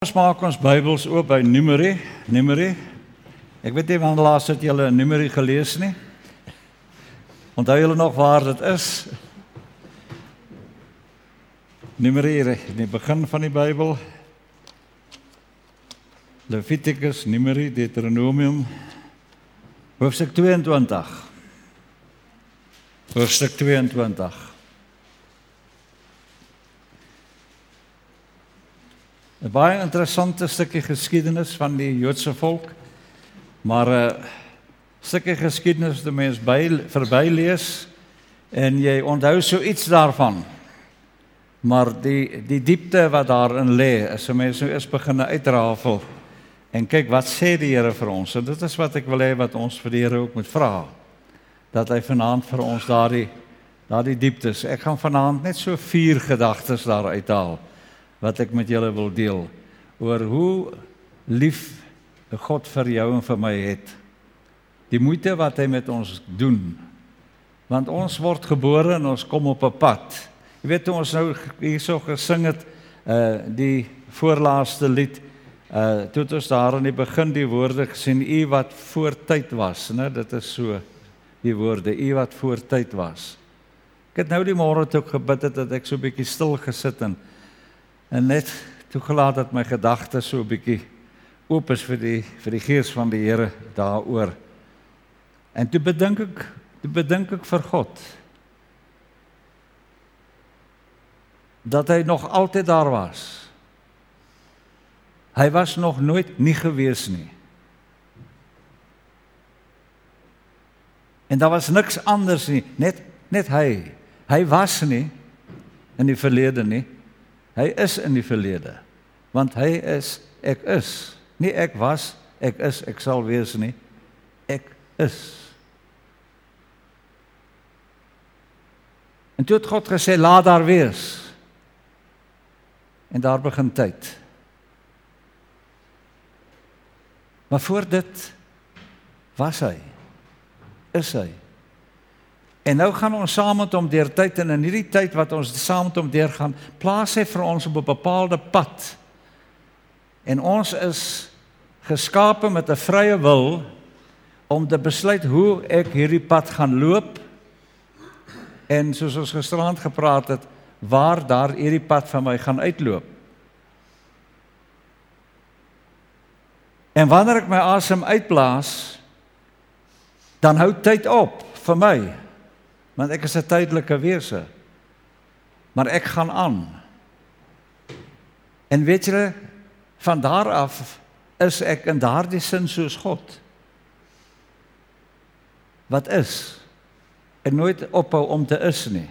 Ons maak ons Bybels oop by Numeri. Ek weet nie wanneer laas het julle Numeri gelees nie. Onthou julle nog waar dit is? Numeri in die begin van die Bybel. Levitikus, Numeri, Deuteronomium. Hoofstuk 22. Hoofstuk 22. 'n baie interessante stukkie geskiedenis van die Joodse volk, maar 'n stukkie geskiedenis wat mens verby lees en jy onthou so iets daarvan. Maar die diepte wat daarin lê, as 'n mens nou eers begin uitrafel en kyk wat sê die Here vir ons. En dit is wat ek wil hê wat ons vir die Here ook moet vra. Dat hy vanaand vir ons daardie dieptes. Ek gaan vanaand net so 4 gedagtes daar uithaal wat ek met julle wil deel, oor hoe lief God vir jou en vir my het. Die moeite wat hy met ons doen. Want ons word gebore en ons kom op 'n pad. Jy weet, toe ons nou hierso gesing het, die voorlaaste lied, toe het ons daar in die begin die woorde gesien, U wat voor tyd was, né? Dit is so, die woorde, U wat voor tyd was. Ek het nou die môre toe gebid het, dat ek so 'n bietjie stil gesit en net toegelaat dat my gedagtes so 'n bietjie oop is vir die gees van die Here daaroor. En toe bedink ek vir God, dat hy nog altyd daar was. Hy was nog nooit nie gewees nie. En daar was niks anders nie, net hy. Hy was nie in die verlede nie. Hy is in die verlede, want hy is, ek is. Nie ek was, ek is, ek sal wees nie. Ek is. En toe het God gesê, laat daar wees. En daar begin tyd. Maar voor dit was hy, is hy. En nou gaan ons saam met hom deur tyd, en in hierdie tyd wat ons saam met hom deurgaan, plaas hy vir ons op 'n bepaalde pad. En ons is geskape met 'n vrye wil om te besluit hoe ek hierdie pad gaan loop. En soos ons gisterand gepraat het, waar daar hierdie pad van my gaan uitloop. En wanneer ek my asem uitblaas, dan hou tyd op vir my. Want ek is 'n tydelike wese. Maar ek gaan aan. En weet julle, van daar af is ek in daardie sin soos God. Wat is, en nooit ophou om te is nie.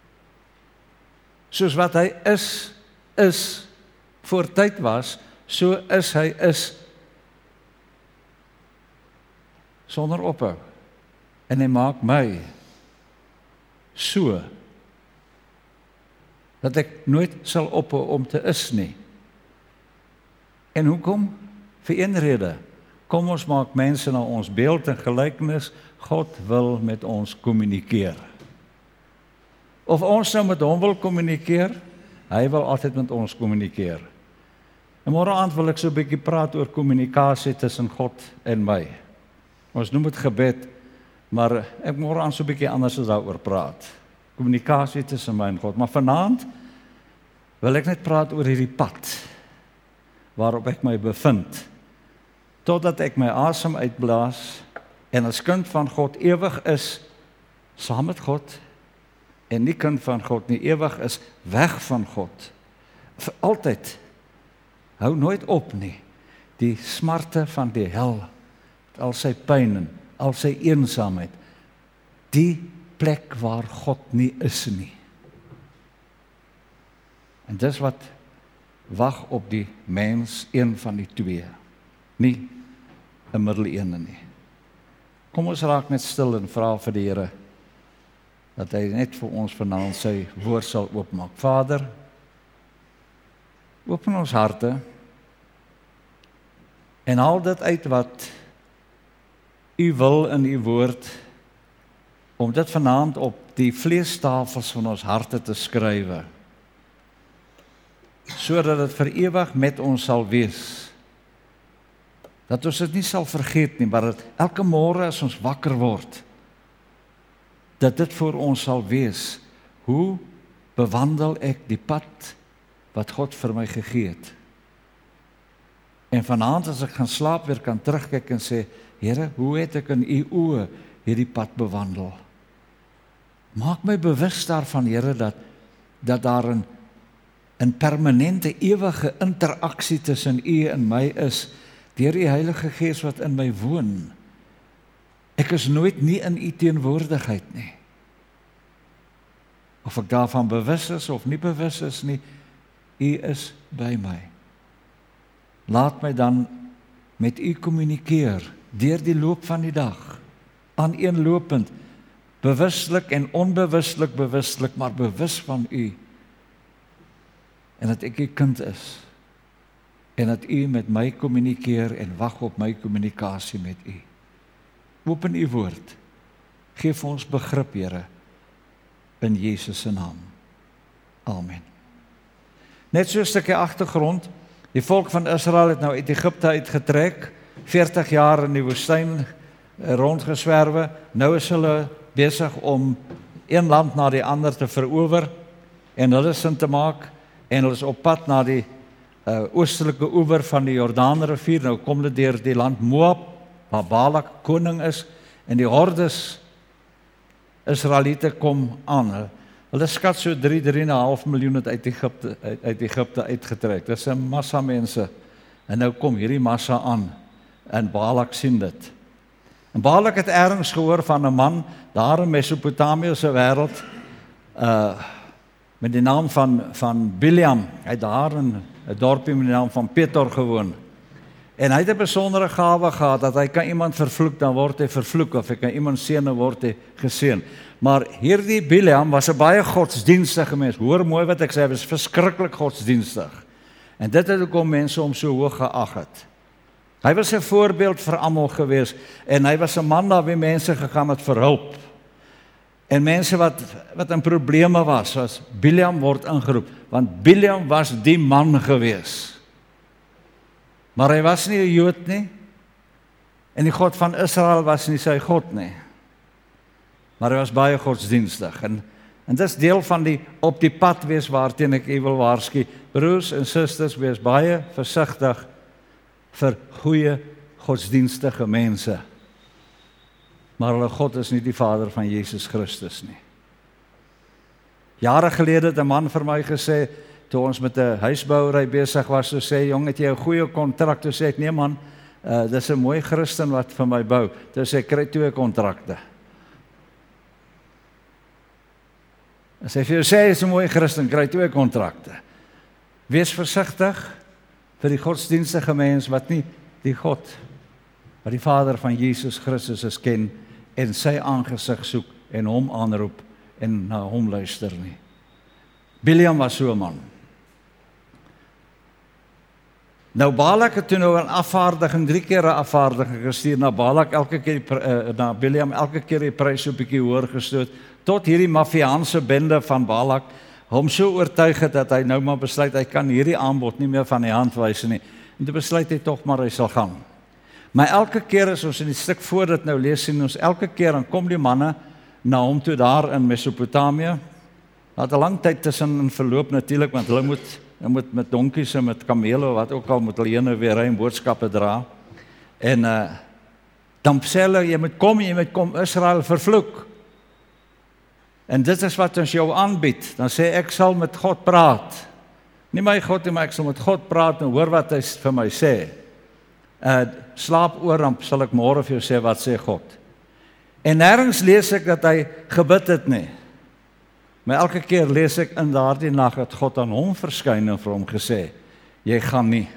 Soos wat hy is, voor tyd was, so is hy sonder ophou. En hy maak my so, dat ek nooit sal ophou om te is nie. En hoekom? Vir een rede. Kom ons maak mense na ons beeld en gelykenis. God wil met ons kommunikeer. Of ons nou met hom wil kommunikeer, hy wil altyd met ons kommunikeer. En môre aand wil ek so 'n bietjie praat oor kommunikasie tussen God en my. Ons noem dit gebed, maar ek môre aan so 'n bietjie anders as daaroor praat. Kommunikasie tussen my en God. Maar vanaand wil ek net praat oor hierdie pad waarop ek my bevind, totdat ek my asem uitblaas en as kind van God ewig is saam met God, en nie kind van God nie, ewig is weg van God. Vir altyd. Hou nooit op nie. Die smarte van die hel, al sy pyn, al sy eensaamheid, die plek waar God nie is nie. En dis wat wag op die mens, een van die twee, nie 'n middelene nie. Kom ons raak net stil en vra vir die Here, dat hy net vir ons vanaand sy woord sal oopmaak. Vader, open ons harte, en haal dit uit wat U wil in U woord, om dit vanaand op die vleestafels van ons harte te skrywe. sodat dit vir ewig met ons sal wees. Dat ons dit nie sal vergeet nie, maar dat elke môre as ons wakker word, dat dit vir ons sal wees. Hoe bewandel ek die pad wat God vir my gegee het? En vanaand as ek gaan slaap weer kan terugkyk en sê, Here, hoe het ek in u oë hierdie pad bewandel? Maak my bewus daarvan, Here, dat daar 'n permanente, ewige interaksie tussen u en my is, deur die Heilige Gees wat in my woon. Ek is nooit nie in u teenwoordigheid nie. Of ek daarvan bewus is of nie bewus is nie, u is by my. Laat my dan met u kommunikeer, deur die loop van die dag, aaneenlopend, bewuslik en onbewuslik bewuslik, maar bewus van u, en dat ek u kind is, en dat u met my kommunikeer en wag op my kommunikasie met u. Open u woord, geef ons begrip, Here, in Jesus se naam. Amen. Net so 'n stukkie agtergrond, die volk van Israel het nou uit Egipte uitgetrek, 40 jaar in die woestyn rondgeswerwe, nou is hulle besig om een land na die ander te verower, en hulle sin te maak, en hulle is op pad na die oostelike oewer van die Jordaanrivier. Nou kom hulle deur die land Moab, waar Balak koning is, en die hordes Israeliete kom aan. Hulle skat so 3,5 miljoen het uit Egipte uitgetrek. Dis 'n massa mense. En nou kom hierdie massa aan, en Balak sien dit. En Balak het ergens gehoor van 'n man daar in Mesopotamië se wêreld, met die naam van Bileam. Hy het daar in 'n dorpie met die naam van Petor gewoon. En hy het 'n besondere gawe gehad, dat hy kan iemand vervloek, dan word hy vervloek, of hy kan iemand seën, dan word hy geseën. Maar hierdie Bileam was 'n baie godsdienstige mens. Hoor mooi wat ek sê, hy was verskriklik godsdienstig. En dit het hoekom mense hom so hoog geag het. Hy was 'n voorbeeld vir almal gewees, en hy was 'n man na wie mense gegaan het vir hulp. En mense wat in probleme was Bileam word ingeroep, want Bileam was die man gewees. Maar hy was nie 'n Jood nie, en die God van Israel was nie sy God nie. Maar hy was baie godsdienstig, en dis deel van die op die pad wees waarteen ek u wil waarsku. Broers en susters, wees baie versigtig vir goeie godsdienstige mense. Maar hulle God is nie die Vader van Jesus Christus nie. Jare gelede het 'n man vir my gesê, toe ons met 'n huisbouery besig was, toe sê, jong, het jy 'n goeie kontrak? Toe sê ek, nee man, dis 'n mooi Christen wat vir my bou. Toe sê ek, kry 2 kontrakte. As hy vir jou sê, is 'n mooi Christen, kry 2 kontrakte. Wees versigtig vir die godsdienstige mens wat nie die God, wat die Vader van Jesus Christus is ken, en sy aangesig soek, en hom aanroep, en na hom luister nie. Bileam was so 'n man. Nou Balak het toe nou 'n afvaardiging, 3 keer 'n afvaardiging gestuur na Balak, na Bileam elke keer die prys so 'n bietjie hoër gestoot, tot hierdie mafiaanse bende van Balak hom so oortuig het, dat hy nou maar besluit, hy kan hierdie aanbod nie meer van die hand wys nie, en toe besluit hy tog maar hy sal gaan. Maar elke keer as ons in die stuk voor dit nou lees, sien ons elke keer, dan kom die manne na hom toe daar in Mesopotamië. Daar 'n lang tyd tussen verloop natuurlik, want hulle moet met donkies en met kamele of wat ook al, moet hulle heen weer ry en boodskappe dra. En dan sê hulle, jy moet kom Israel vervloek. En dit is wat ons jou aanbied. Dan sê ek sal met God praat. Nie my God nie, maar ek sal met God praat en hoor wat hy vir my sê. Slaap oor, dan sal ek môre vir jou sê wat sê God. En nêrens lees ek dat hy gebid het nie. Maar elke keer lees ek in daardie nag dat God aan hom verskyn en vir hom gesê, jy gaan nie.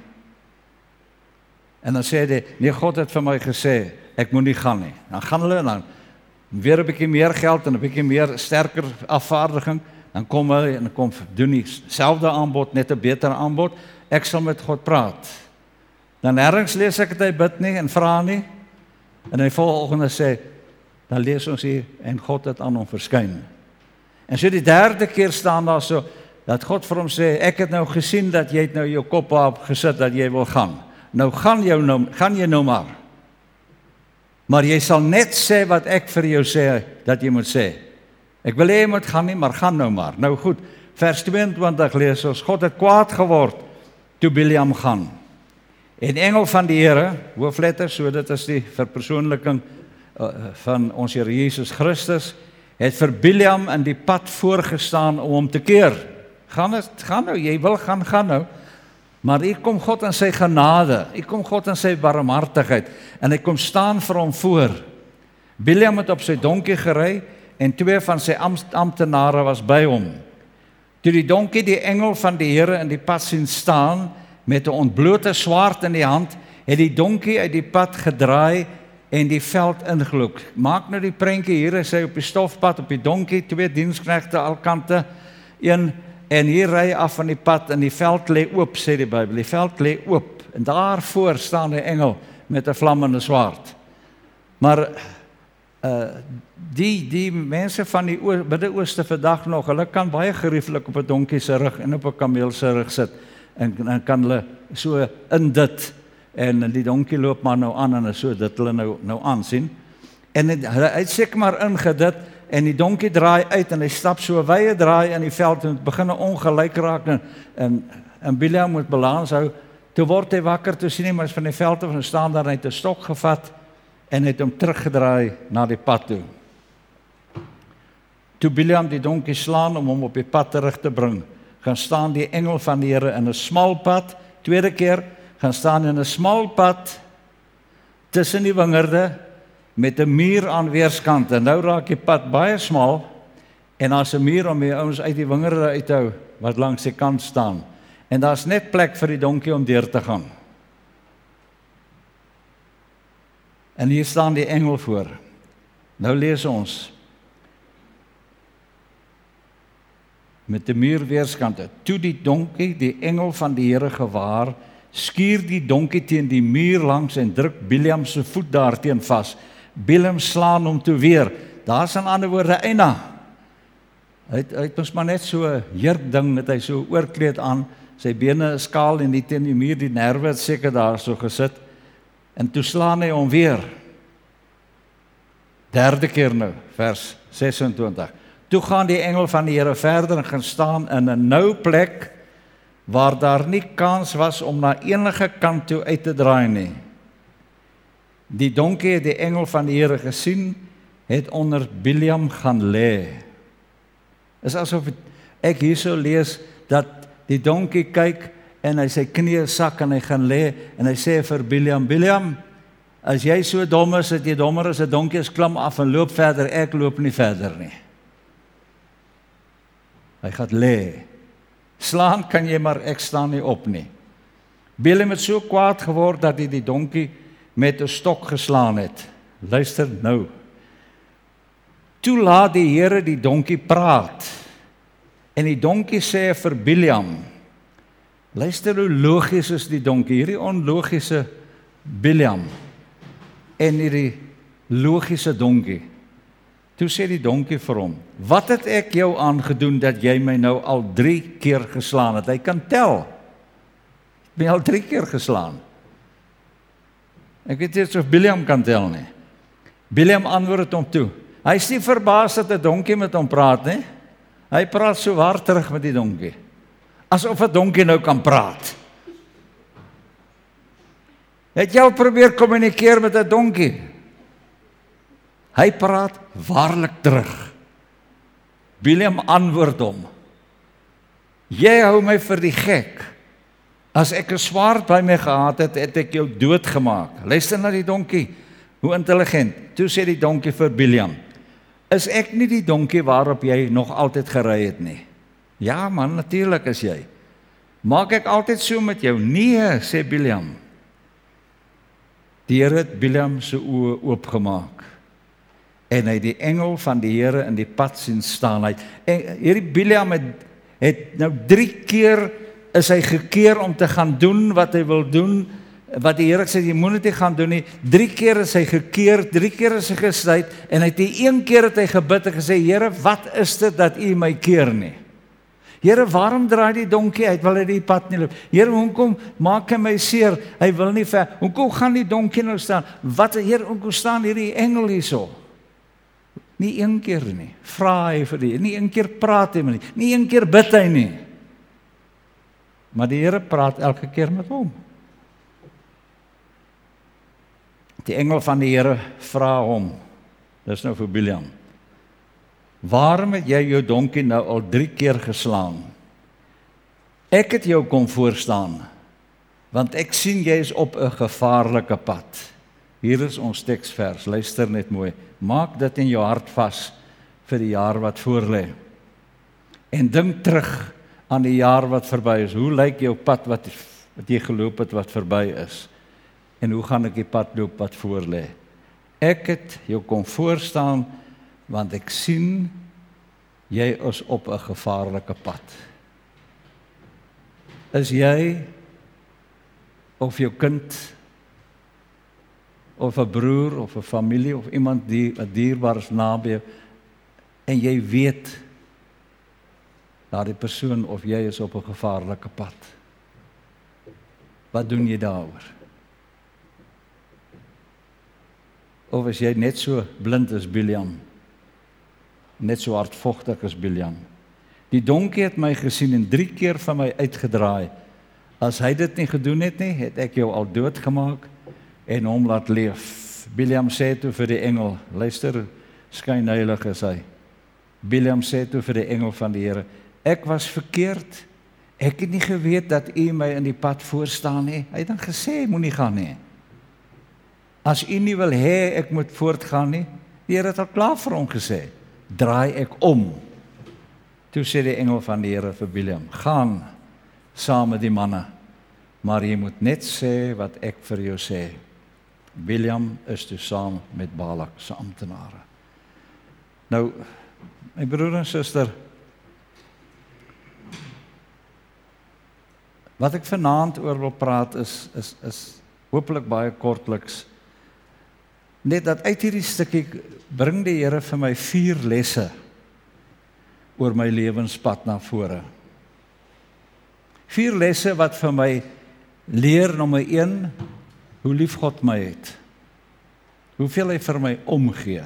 En dan sê hy, nee, God het vir my gesê, ek moet nie gaan nie. Dan gaan hulle en dan weer 'n bietjie meer geld en 'n bietjie meer sterker afvaardiging, dan kom hulle en kom doen dieselfde aanbod, net 'n beter aanbod, ek sal met God praat. Dan nêrens lees ek dat hy bid nie en vra nie, en hy volgende sê, dan lees ons hier, en God het aan hom verskyn. En so die 3de keer staan daar so, dat God vir hom sê, ek het nou gesien dat jy het nou jou kop op gesit dat jy wil gaan. Nou gaan jy nou maar. Maar jy sal net sê wat ek vir jou sê dat jy moet sê. Ek wil hê jy moet gaan nie, maar gaan nou maar. Nou goed, vers 22 lees ons, God het kwaad geword toe Bileam gaan. En engel van die Here, hoofletter, so dit is die verpersoonliking van ons Here Jesus Christus, het vir Bileam in die pad voorgestaan om hom te keer. Gaan nou, jy wil gaan nou. Maar hier kom God in sy genade, hier kom God in sy barmhartigheid, en hy kom staan vir hom voor. Bileam het op sy donkie gery, en 2 van sy amptenare was by hom. Toe die donkie die engel van die Here in die pad sien staan, met 'n ontblote swaard in die hand, het die donkie uit die pad gedraai en die veld ingeloop. Maak nou die prentjie, hier is hy op die stofpad, op die donkie, 2 diensknegte alkante, en hier ry hy af van die pad, en die veld lê oop, sê die Bybel, die veld lê oop, en daarvoor staan die engel met 'n vlammende swaard. Maar die mense van die Midde-Ooste vandag nog, hulle kan baie gerieflik op 'n donkie se rug en op 'n kameel se rug sit, en kan hulle so in dit, en die donkie loop maar nou aan, en so dit hulle nou aansien, en hy het seker maar ingedit, en die donkie draai uit, en hy stap so 'n wye draai in die veld, en het begin ongelyk raak, en Bileam moet balans hou. Toe word hy wakker, toe sien hy maar van die veld af, en staan daar, en hy het 'n stok gevat, en het hom teruggedraai na die pad toe. Toe Bileam die donkie slaan om hom op die pad terug te bring, gaan staan die engel van die Here in 'n smal pad, tweede keer, gaan staan in 'n smal pad, tussen die wingerde, met 'n muur aan weerskante. En nou raak die pad baie smal, en daar's 'n muur om die ouens uit die wingerde uit te hou, wat langs die kant staan. En daar's net plek vir die donkie om deur te gaan. En hier staan die engel voor. Nou lees ons. Met die muur weerskante. Toe die donkie die engel van die Here gewaar, skuur die donkie teen die muur langs en druk Bileam se voet daarteen vas. Bileam slaan hom toe weer. Daar's in ander woorde eina. Hy het mos maar net so 'n jurkding met hy so oorkleed aan, sy bene is kaal en die teen die muur, die nerve het seker daar so gesit. En toe slaan hy hom weer. Derde keer nou, vers 26. Toe gaan die engel van die Here verder en gaan staan in 'n nou plek waar daar nie kans was om na enige kant toe uit te draai nie. Die donkie het die engel van die Here gesien, het onder Bileam gaan lê. Is asof ek hierso lees dat die donkie kyk en hy sy knieë sak en hy gaan lê en hy sê vir Bileam, Bileam, as jy so dom is dat jy dommer is, 'n donkie is klim af en loop verder, ek loop nie verder nie. Hy gaan lê. Slaan kan jy, maar ek staan nie op nie. Bileam het so kwaad geword dat hy die donkie met 'n stok geslaan het. Luister nou. Toe laat die Here die donkie praat. En die donkie sê vir Bileam, luister hoe logies is die donkie, hierdie onlogiese Bileam en hierdie logiese donkie. Toe sê die donkie vir hom, wat het ek jou aangedoen dat jy my nou al 3 keer geslaan het? Hy kan tel. Ek ben al 3 keer geslaan. Ek weet nie of Bileam kan tel nie. Bileam antwoord hom toe. Hy is nie verbaas dat 'n donkie met hom praat nie. Hy praat so hard terug met die donkie. Asof 'n donkie nou kan praat. Het jy al probeer kommunikeer met 'n donkie? Hy praat waarlik terug. Bileam antwoord hom. Jy hou my vir die gek. As ek 'n swaard by my gehad het, het ek jou doodgemaak. Luister na die donkie. Hoe intelligent. Toe sê die donkie vir Bileam, is ek nie die donkie waarop jy nog altyd gery het nie? Ja man, natuurlik is jy. Maak ek altyd so met jou? Nee, sê Bileam. Die Here het Bileam se oë oopgemaak. En hy die engel van die Here in die pad sien staan. Hierdie Bileam het nou 3 keer is hy gekeer om te gaan doen wat hy wil doen, wat die Here sê, jy moet dit nie gaan doen nie. 3 keer is hy gekeer, 3 keer is hy gesluit, en hy het die 1 keer het hy gebid en gesê, Here, wat is dit dat U my keer nie? Here, waarom draai die donkie uit, wil hy die pad nie loop? Here, hoekom maak hy my seer? Hy wil nie ver. Hoekom gaan die donkie nou staan? Wat, Here, hoekom staan hierdie engel hierso? Nie een keer nie, vra hy vir die, nie een keer praat hy met nie een keer bid hy nie. Maar die Here praat elke keer met hom. Die engel van die Here vra hom, dis nou vir Biljam, waarom het jy jou donkie nou al 3 keer geslaan? Ek het jou kom voorstaan, want ek sien jy is op 'n gevaarlike pad. Hier is ons teksvers, luister net mooi. Maak dit in jou hart vas vir die jaar wat voorlê. En dink terug aan die jaar wat verby is. Hoe lyk jou pad wat jy geloop het wat verby is? En hoe gaan ek die pad loop wat voorlê? Ek het jou kom voorstaan, want ek sien jy is op 'n gevaarlike pad. Is jy of jou kind of 'n broer of 'n familie of iemand wat dierbaar is naby en jy weet daardie persoon of jy is op 'n gevaarlike pad. Wat doen jy daaroor? Of is jy net so blind as Biljam? Net so hardvogtig as Biljam? Die donkie het my gesien en 3 keer van my uitgedraai. As hy dit nie gedoen het nie, het ek jou al doodgemaak en hom laat leef. Biljam sê toe vir die engel, luister, skynheilig is hy. Biljam sê toe vir die engel van die Here, ek was verkeerd, ek het nie geweet dat u my in die pad voorstaan nie. Hy het dan gesê, moenie gaan nie. As u nie wil hê ek moet voortgaan nie, die Here het al klaar vir hom gesê, draai ek om. Toe sê die engel van die Here vir Biljam, gaan saam met die manne, maar jy moet net sê wat ek vir jou sê. Biljam is toe saam met Balak se amptenare. Nou, my broer en suster, wat ek vanaand oor wil praat is hopelik baie kortliks. Net dat uit hierdie stukkie bring die Here vir my 4 lesse oor my lewenspad na vore. 4 lesse wat vir my leer, nommer 1, hoe lief God my het. Hoeveel hy vir my omgee.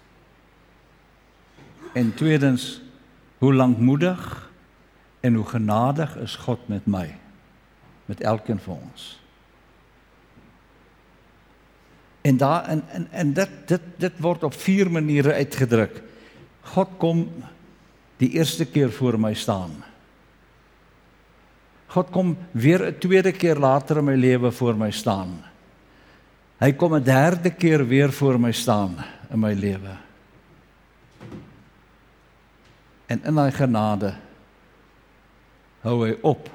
En tweedens, hoe lankmoedig en hoe genadig is God met my, met elkeen van ons. En dit word op 4 maniere uitgedruk. God kom die eerste keer voor my staan. God kom weer 'n tweede keer later in my lewe voor my staan. Hy kom 'n derde keer weer voor my staan in my lewe. En in hy genade hou hy op.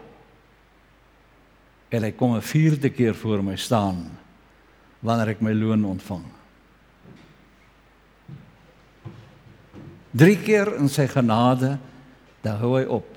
En hy kom 'n 4de keer voor my staan wanneer ek my loon ontvang. 3 keer in sy genade, dan hou hy op.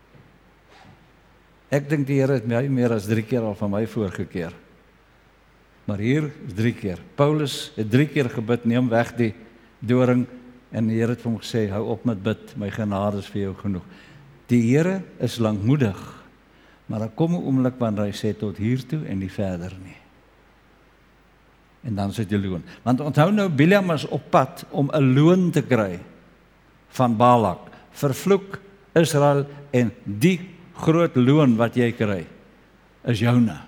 Ek dink die Here het my meer as 3 keer al van my voorgekeer. Maar hier is 3 keer. Paulus het 3 keer gebid, neem weg die doring, en die Here het vir hom gesê, hou op met bid, my genade is vir jou genoeg. Die Here is lankmoedig, maar daar kom 'n oomblik wanneer hy sê tot hier toe en nie verder nie. En dan sit jy loon. Want onthou nou, Biljam is op pad om 'n loon te kry van Balak. Vervloek Israel en die groot loon wat jy kry is joune.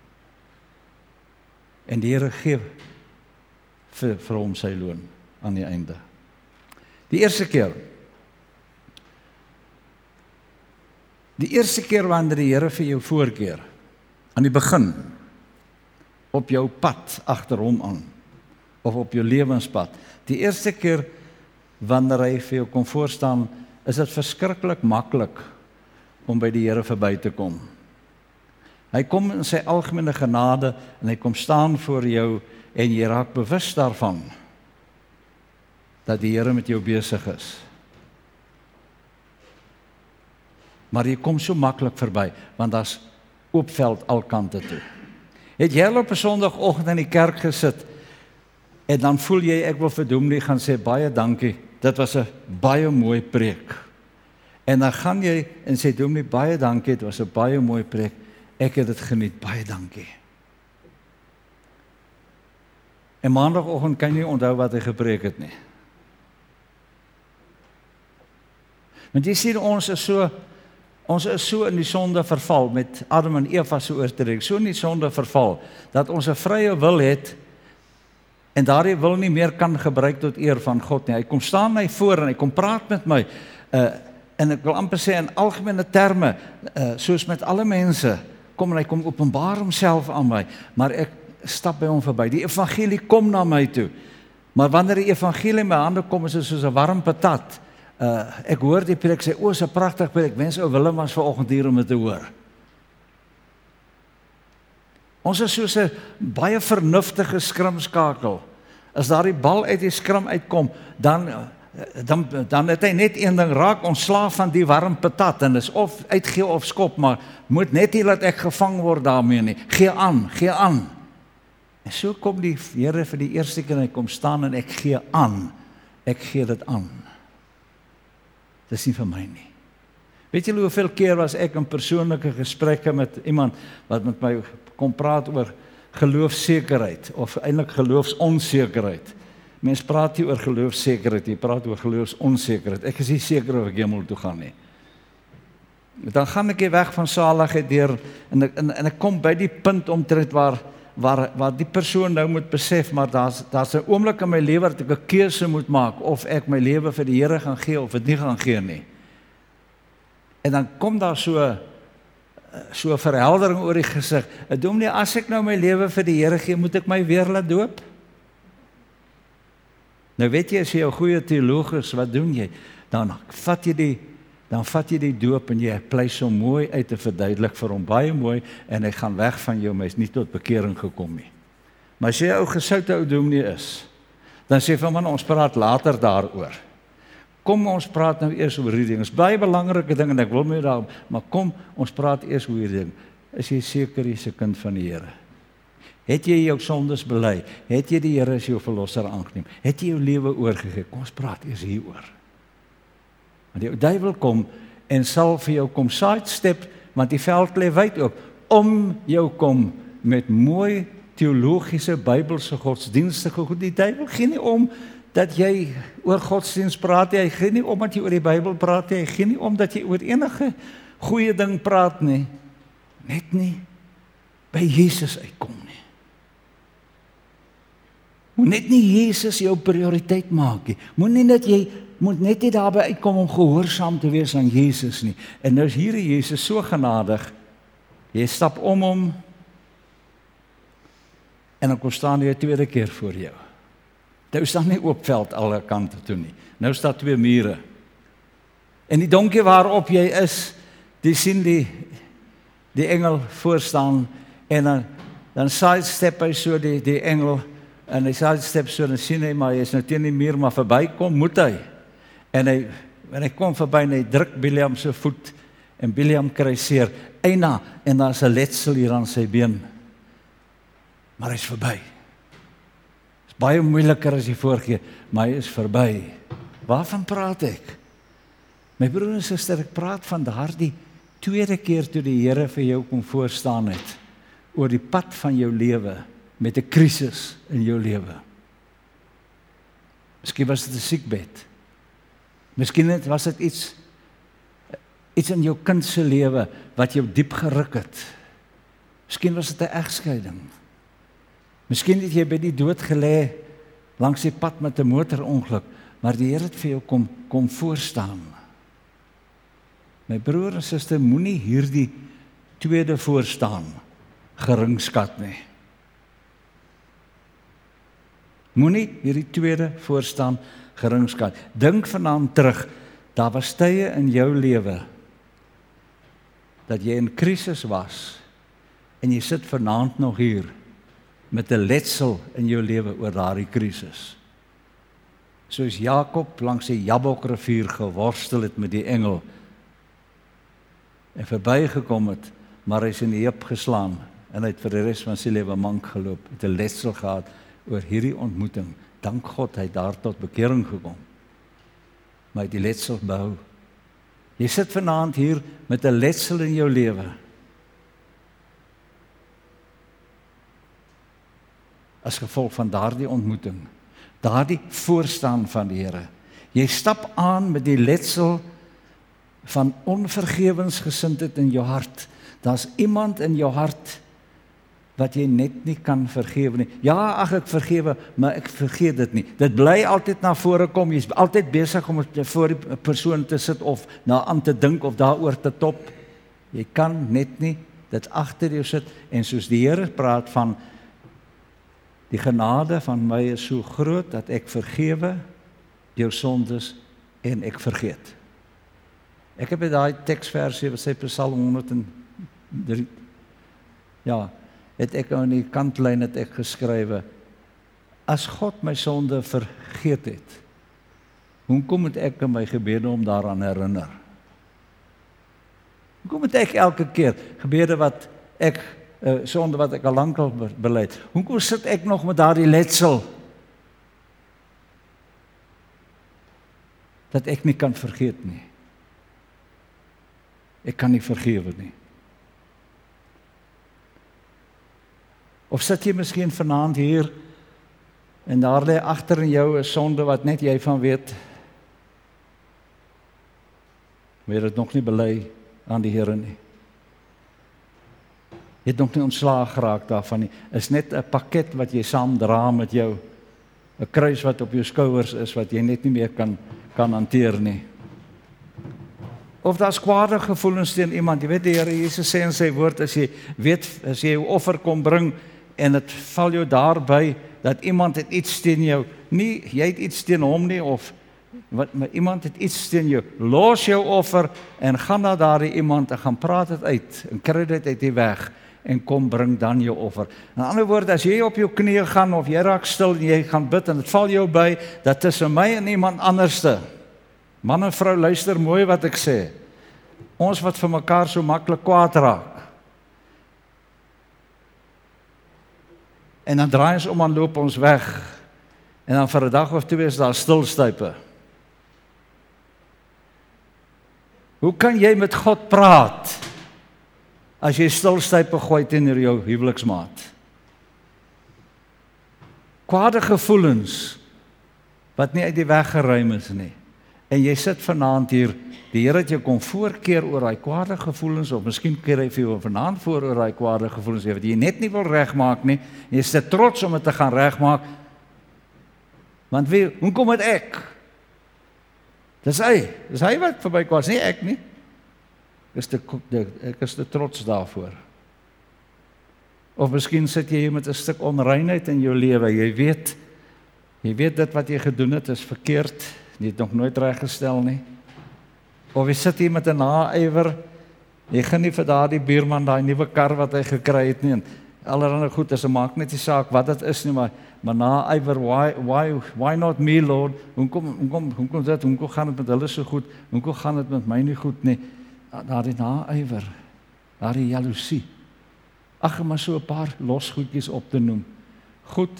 En die Here gee vir hom sy loon aan die einde. Die eerste keer wanneer die Here vir jou voorkeer, aan die begin, op jou pad agter hom aan, of op jou lewenspad, die eerste keer wanneer hy vir jou kom voorstaan, is dit verskriklik maklik om by die Here verby te kom. Hy kom in sy algemene genade en hy kom staan voor jou en jy raak bewus daarvan dat die Here met jou besig is. Maar jy kom so maklik verby, want daar's oop veld al kante toe. Het jy al op 'n Sondagoggend in die kerk gesit en dan voel jy ek wil vir Dominee gaan sê baie dankie, dit was 'n baie mooi preek. En dan gaan jy en sê, Dominee, baie dankie, het was 'n baie mooi preek, ek het dit geniet, baie dankie. En maandagoggend kan jy onthou wat hy gepreek het nie. Want jy sien, ons is so in die sonde verval, met Adam en Eva se oortreding, so in die sonde verval, dat ons 'n vrye wil het, en daardie wil nie meer kan gebruik tot eer van God nie. Hy kom staan my voor en hy kom praat met my, en ek wil amper sê in algemene terme, soos met alle mense, kom en hy kom openbaar homself aan my, maar ek stap by hom verby. Die evangelie kom na my toe, maar wanneer die evangelie in my hande kom, is dit soos 'n warm patat. Ek hoor die preek sê, o, is 'n pragtig preek, wens ou Willem was vanoggend hier om dit te hoor. Ons is soos 'n baie vernuftige skrimskakel. As daar die bal uit die skrim uitkom, dan het hy net een ding, raak ontslaaf van die warm patat, en is of uitgee of skop, maar moet net nie laat ek gevang word daarmee nie. Gee aan, gee aan. En so kom die Here vir die eerste keer, en hy kom staan en ek gee aan. Ek gee dit aan. Dis nie vir my nie. Weet julle hoeveel keer was ek in persoonlike gesprekke met iemand wat met my kom praat oor geloofsekerheid, of eintlik geloofsonsekerheid. Mens praat nie oor geloofsekerheid, jy praat oor geloofsonsekerheid. Ek is nie seker of ek hemel toe gaan nie. Dan gaan ek weg van saligheid deur, en ek kom by die punt omtrent waar die persoon nou moet besef, maar daar's 'n oomblik in my lewe dat ek 'n keuse moet maak, of ek my lewe vir die Here gaan gee, of dit nie gaan gee nie. En dan kom daar so 'n verheldering oor die gesig. Dominee, as ek nou my lewe vir die Here gee, moet ek my weer laat doop? Nou weet jy, as jy 'n goeie teoloog is, wat doen jy? Dan vat jy die doop en jy pleis hom mooi uit te verduidelik vir hom, baie mooi, en hy gaan weg van jou, maar hy is nie tot bekering gekom nie. Maar as jy 'n ou gesoute ou dominee is, dan sê van man, ons praat later daaroor. Kom, ons praat nou eers oor hierdie ding. Dit is baie belangrike ding, en ek wil mee daar, maar kom, ons praat eers oor hierdie ding. Is jy seker jy is 'n kind van die Here? Het jy jou sondes bely? Het jy die Here as jou verlosser aangeneem? Het jy jou lewe oorgegee? Kom, ons praat eers hieroor. Want die duiwel kom en sal vir jou kom sidestep, want die veld lê wyd oop, om jou kom met mooi teologiese, Bybelse, godsdienstige goed. Die duiwel gee nie om dat jy oor godsdienst praat, hy gee nie om dat jy oor die Bybel praat, hy gee nie om dat jy oor enige goeie ding praat nie, net nie by Jesus uitkom nie. Moet net nie Jesus jou prioriteit maak nie. Moet net nie daarby uitkom om gehoorsaam te wees aan Jesus nie. En nou is hier Jesus so genadig, jy stap om hom, en dan kom staan hy 'n tweede keer voor jou. Nou staan nie oop veld alle kante toe nie. Nou staan 2 mure. En die donkie waarop jy is, die sien die engel voorstaan, en dan sidestep hy so die engel, en hy sidestep so, dan sien hy, maar hy is nou teen die muur, maar verbykom moet hy. En hy kom verby, en hy druk Biliam se voet, en Biliam kry seer, eina, en daar is 'n letsel hier aan sy been. Maar hy is verby. Is baie moeiliker as die vorige, maar hy is verby. Waarvan praat ek? My broer en suster, ek praat van daardie tweede keer toe die Here vir jou kom voorstaan het, oor die pad van jou lewe, met 'n krisis in jou lewe. Miskien was dit 'n siekbed. Miskien was dit iets in jou kind se lewe wat jou diep geruk het. Miskien was dit 'n egskeiding. Miskien het jy by die dood gelê langs die pad met 'n motorongeluk, maar die Here het vir jou kom voorstaan. My broer en suster, moenie hierdie tweede voorstaan geringskat nie. Moenie hierdie tweede voorstaan geringskat. Dink vanaand terug, daar was tye in jou lewe dat jy in krisis was, en jy sit vanaand nog hier met 'n letsel in jou lewe oor daardie krisis. Soos Jakob langs die Jabokrivier geworstel het met die engel, en verbygekom het, maar hy is in die heup geslaan, en hy het vir die res van sy lewe mank geloop, het 'n letsel gehad oor hierdie ontmoeting. Dank God, hy het daar tot bekering gekom. Maar hy het die letsel behou. Jy sit vanaand hier met 'n letsel in jou lewe. As gevolg van daardie ontmoeting, daardie voorstaan van die Here. Jy stap aan met die letsel van onvergewensgesindheid in jou hart. Daar's iemand in jou hart wat jy net nie kan vergewe nie. Ja, ag ek vergewe, maar ek vergeet dit nie. Dit bly altyd na vore kom. Jy's altyd besig om voor die persoon te sit of daaraan te dink of daaroor te top. Jy kan net nie dit agter jou sit en soos die Here praat van die genade van my is so groot dat ek vergewe jou sondes en ek vergeet. Ek heb daai teksversie wat sê Psalm 103. Ja, het ek aan die kantlyn het ek geskrywe. As God my sonde vergeet het, hoekom moet ek in my gebede om daaraan herinner? Hoekom moet ek elke keer gebede wat ek sonde wat ek al lank al bely het, hoekom sit ek nog met daardie letsel dat ek nie kan vergeet nie? Ek kan nie vergewe nie. Of sit jy miskien vanaand hier en daar lê agter in jou 'n sonde wat net jy van weet. Jy het nog nie bely aan die Here nie. Jy het nog nie ontslaag geraak daarvan nie. Is net 'n pakket wat jy saam dra met jou. 'n Kruis wat op jou skouers is wat jy net nie meer kan hanteer nie. Of daar's kwade gevoelens teen iemand. Jy weet die Here Jesus sê in sy woord as jy weet as jy jou offer kom bring en dit val jou daarby dat iemand het iets teen jou. Nie jy het iets teen hom nie of maar iemand het iets teen jou. Los jou offer en gaan na daardie iemand en gaan praat dit uit en kry dit uit die weg en kom bring dan jou offer. In ander woorde, as jy op jou knieë gaan of jy raak stil en jy gaan bid en dit val jou by dat tussen my en iemand anderste. Man en vrou, luister mooi wat ek sê. Ons wat vir mekaar so maklik kwaad raak. En dan draai ons om en loop ons weg. En dan vir 'n dag of twee is daar stilstype. Hoe kan jy met God praat as jy stilstype gooi teenoor jou huweliksmaat? Kwade gevoelens wat nie uit die weg geruim is nie. En jy sit vanaand hier, die Here het jou kom voorkeer oor daai kwade gevoelens, of miskien keer hy vir jou vanaand voor oor daai kwade gevoelens, wat jy net nie wil regmaak nie, en jy is te trots om dit te gaan regmaak, want hoekom het ek? Dis hy wat verby kwaad, nie ek nie. Ek is te trots daarvoor. Of miskien sit jy hier met 'n stuk onreinheid in jou lewe, jy weet dit wat jy gedoen het is verkeerd, jy het nog nooit reggestel nie. Of jy sit hier met 'n naaiwer, jy gaan nie vir daardie buurman daai nuwe kar wat hy gekry het nie, en allerlei goed, as maak net nie saak wat dit is nie, maar naaiwer, why not me, Lord? Hoekom dit, hoekom gaan dit met hulle so goed, hoekom gaan dit met my nie goed nie? Daardie naaiwer, daardie jaloesie. Ag, maar so 'n paar los goedjies op te noem. Goed,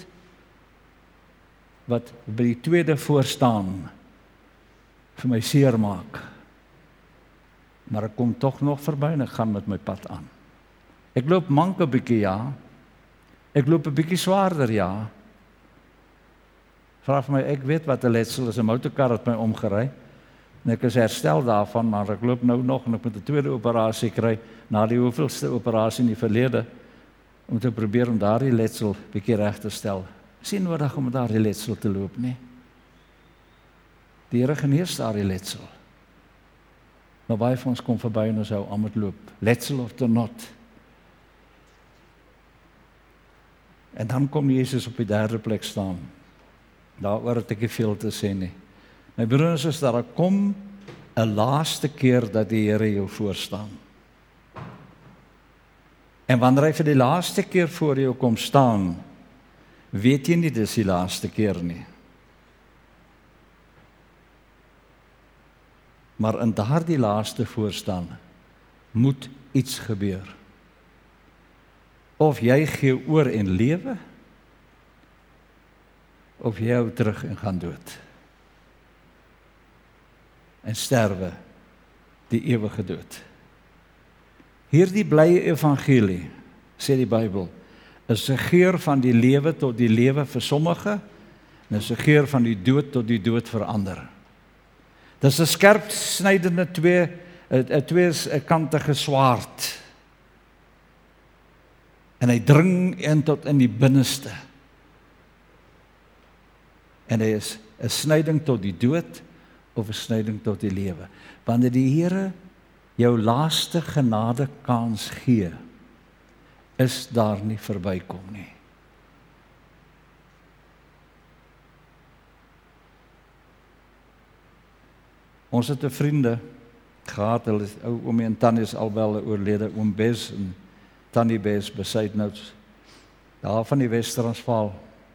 wat by die tweede voorstaan vir my seer maak. Maar ek kom tog nog verby en ek gaan met my pad aan. Ek loop mank 'n bietjie, ja. Ek loop 'n bietjie swaarder, ja. Vra vir my, ek weet wat 'n letsel is, 'n motorkar het my omgery. En ek is herstel daarvan, maar ek loop nou nog en ek moet 'n tweede operasie kry, na die hoeveelste operasie in die verlede, om te probeer om daardie letsel bietjie reg te stel. Is nie nodig om daardie letsel te loop nie. Die Here genees daardie letsel. Maar baie van ons kom verby en ons hou aan met loop. Letsel of not. En dan kom Jesus op die derde plek staan. Daaroor het ek nie veel te sê nie. My broers en susters, daar kom 'n laaste keer dat die Here jou voorstaan. En wanneer hy vir die laaste keer voor jou kom staan, weet jy nie dis die laaste keer nie. Maar in daardie laaste voorstaan moet iets gebeur. Of jy gee oor en lewe, of jy hou terug en gaan dood. En sterwe die ewige dood. Hierdie blye evangelie, sê die Bybel, is 'n geur van die lewe tot die lewe vir sommige, en is 'n geur van die dood tot die dood vir ander. Dis 'n skerp snydende tweekantige swaard. En hy dring in tot in die binneste. En hy is 'n snyding tot die dood of 'n snyding tot die lewe. Wanneer die Here jou laaste genade kans gee, is daar nie verbykom nie. Ons het 'n vriende gehad, hulle ou oomie en tannie is albei oorlede, oom Bes en tannie Bes Besuidnout, daar van die Wes-Transvaal.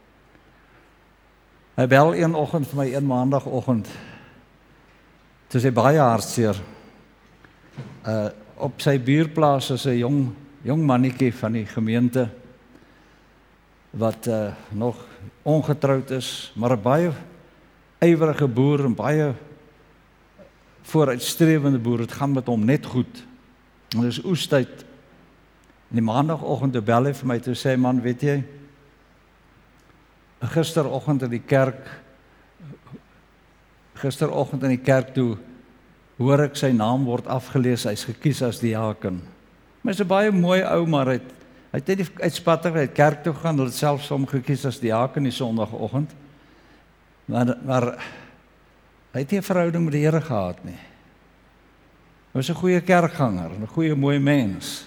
Hy bel een oggend vir my, een maandagoggend, toe sy baie hartseer. Op sy buurplaas is 'n jong mannetjie van die gemeente, wat nog ongetroud is, maar 'n baie ywerige boer en baie vooruitstrewende boer. Het gaan met hom net goed. En dis oestyd. En die maandagoggend bel hy vir my, toe sê, man, weet jy, gisteroggend in die kerk toe hoor ek sy naam word afgelees, hy's gekies as diaken. Maar hy's 'n baie mooi ou, maar hy het net uitspattig, hy het kerk toe gaan, hulle het selfs hom gekies as diaken die sondagoggend. Maar hy het nie 'n verhouding met die Here gehad nie. Hy was 'n goeie kerkganger, 'n goeie mooi mens.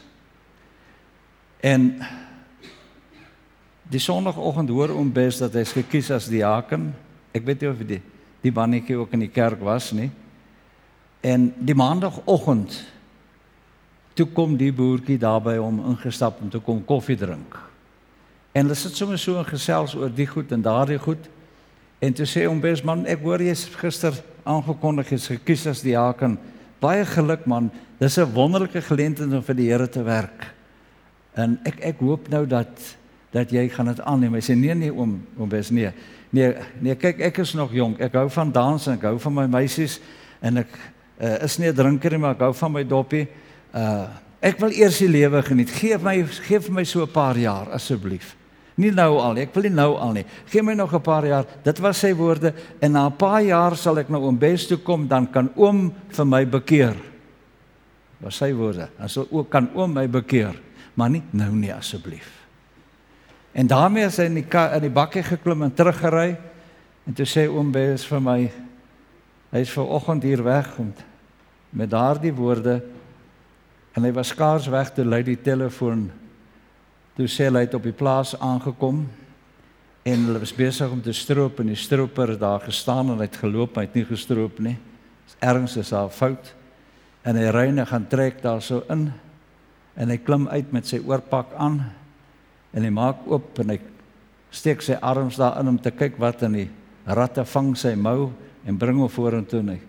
En die sondagoggend hoor oom Bes dat hy is gekies as diaken. Ek weet nie of die mannetjie ook in die kerk was nie. En die maandagoggend, toe kom die boertjie daar by hom ingestap en toe kom koffie drink. En hulle sit sommer so in gesels oor die goed en daardie goed. En toe sê oom Bes, man, ek hoor jy is gister aangekondig, is gekies as diaken. Baie geluk, man, dis 'n wonderlike geleentheid om vir die Here te werk. En ek hoop nou dat jy gaan dit aanneem. Hy sê, nee oom Bes, nee, kyk, ek is nog jonk, ek hou van dans en ek hou van my meisies, en ek is nie 'n drinker nie, maar ek hou van my doppie. Ek wil eers die lewe geniet. Geef my so 'n paar jaar, asseblief. Nie nou al nie, ek wil nie nou al nie. Geef my nog 'n paar jaar. Dit was sy woorde, en na 'n paar jaar sal ek na oom Bes toe kom, dan kan oom vir my bekeer. Dat was sy woorde. Dan sal ook kan oom my bekeer, maar nie nou nie, asseblief. En daarmee is hy in die bakkie geklim en teruggery, en toe sê oom Bes vir my, hy is vanoggend hier weg, met daardie woorde, en hy was skaars weg, toe lui die telefoon. Toe sê hy het op die plaas aangekom, en hulle was besig om te stroop, en die stroper het daar gestaan, en hy het geloop, maar hy het nie gestroop nie. Ergens is daar fout, en hy ry en gaan trek daar so in, en hy klim uit met sy oorpak aan, en hy maak oop, en hy steek sy arms daar in om te kyk wat, en die ratte vang sy mou, en bring hom vorentoe, en hy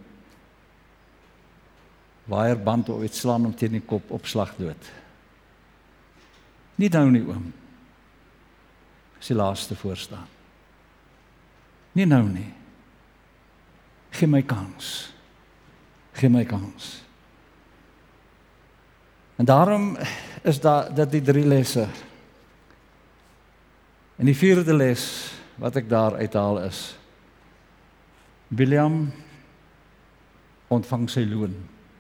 waaierband of iets slaan hom teen die kop, opslag dood. Nie nou nie, oom. Is die laaste voorstaan. Nie nou nie. Gee my kans. Gee my kans. En daarom is dit die 3 lesse. En die 4de les wat ek daar uithaal is, Biljam ontvang sy loon.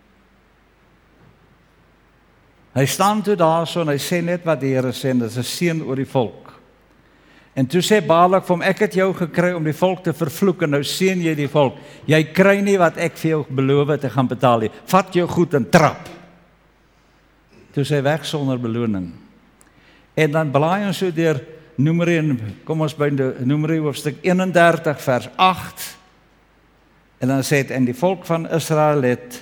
Hy staan toe daar so en hy sê net wat die Here sê, en dit is 'n seën oor die volk. En toe sê Balak vir hom, ek het jou gekry om die volk te vervloek, en nou seën jy die volk. Jy kry nie wat ek vir jou beloof het te gaan betaal nie. Vat jou goed en trap. Toe sê hy weg sonder beloning. En dan blaai ons so deur Numeri, kom ons by Numeri hoofstuk 31 vers 8. En dan sê dit, en die volk van Israel het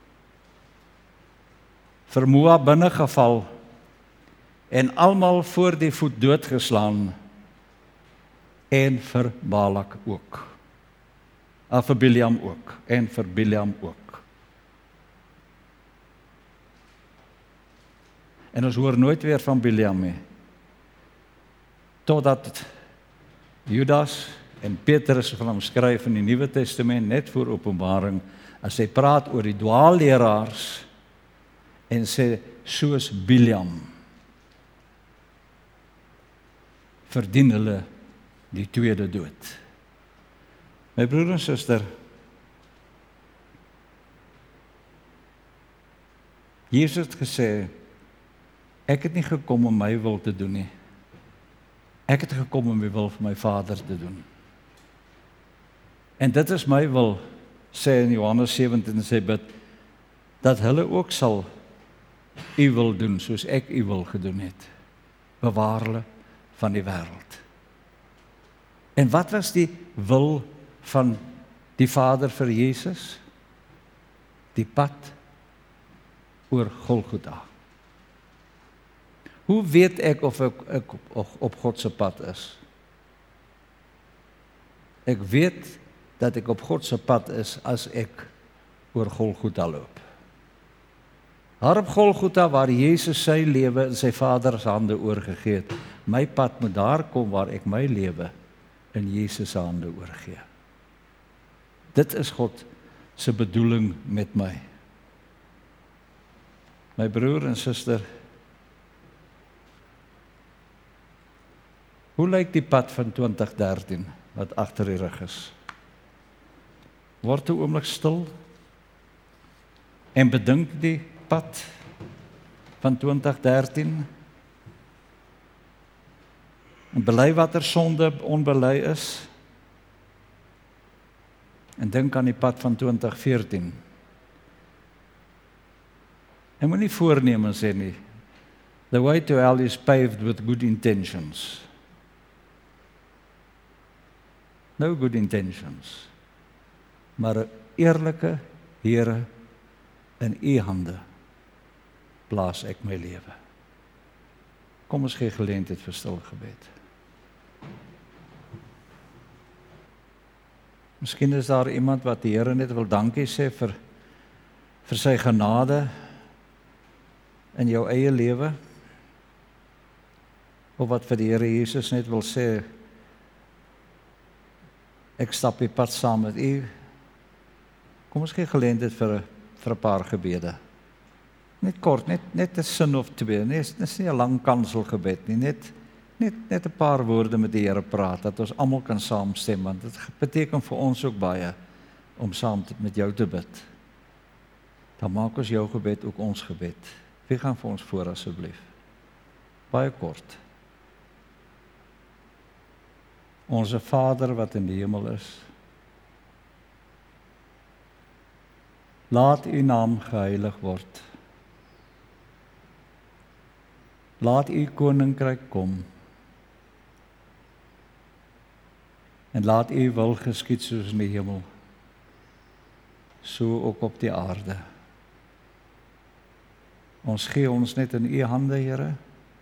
vir Moab binnegeval en almal voor die voet doodgeslaan, en vir Balak ook. Vir Biljam ook, en vir Biljam ook. En ons hoor nooit weer van Biljam nie. Totdat Judas En Petrus gaan hom skryf in die Nuwe Testament net voor Openbaring, as hy praat oor die dwaalleraars en sê soos Biljam verdien hulle die tweede dood. My broer en suster, Jesus het gesê, ek het nie gekom om my wil te doen nie. Ek het gekom om die wil van my Vader te doen. En dit is my wil, sê in Johannes 17 sê bid, dat hulle ook sal u wil doen, soos ek u wil gedoen het. Bewaar hulle van die wêreld. En wat was die wil van die Vader vir Jesus? Die pad oor Golgotha. Hoe weet ek of ek op God se pad is? Ek weet dat ek op God se pad is as ek oor Golgotha loop. Daar op Golgotha waar Jesus sy lewe in sy Vader se hande oorgegee het, my pad moet daar kom waar ek my lewe in Jesus se hande oorgee. Dit is God se bedoeling met my. My broer en suster, hoe lyk die pad van 2013 wat agter die rug is? Word 'n oomblik stil en bedink die pad van 2013 en bely watter sonde onbely is en dink aan die pad van 2014. En moenie voornemens hê nie. The way to hell is paved with good intentions. No good intentions. Maar 'n eerlike Here, in u hande plaas ek my lewe. Kom ons gee geleentheid vir stil gebed. Miskien is daar iemand wat die Here net wil dankie sê vir sy genade in jou eie lewe, of wat vir die Here Jesus net wil sê, ek stap die pad saam met u. Kom ons gee geleentheid vir 'n paar gebede. Net kort, net 'n sin of twee. Dit is nie 'n lang kanselgebed nie, net 'n paar woorde met die Here praat, dat ons almal kan saamstem, want dit beteken vir ons ook baie om saam met jou te bid. Dan maak ons jou gebed ook ons gebed. Wie gaan vir ons voor asseblief? Baie kort. Onse Vader wat in die hemel is, laat u naam geheilig word. Laat u koninkryk kom. En laat u wil geskied soos in die hemel, so ook op die aarde. Ons gee ons net in u hande, Here.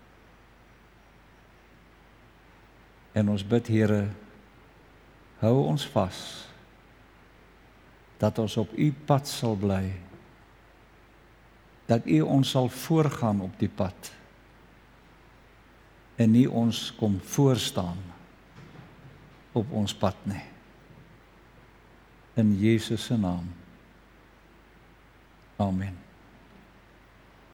En ons bid, Here, hou ons vas, dat ons op u pad sal bly, dat u ons sal voorgaan op die pad, en nie ons kom voorstaan op ons pad nie. In Jesus se naam. Amen.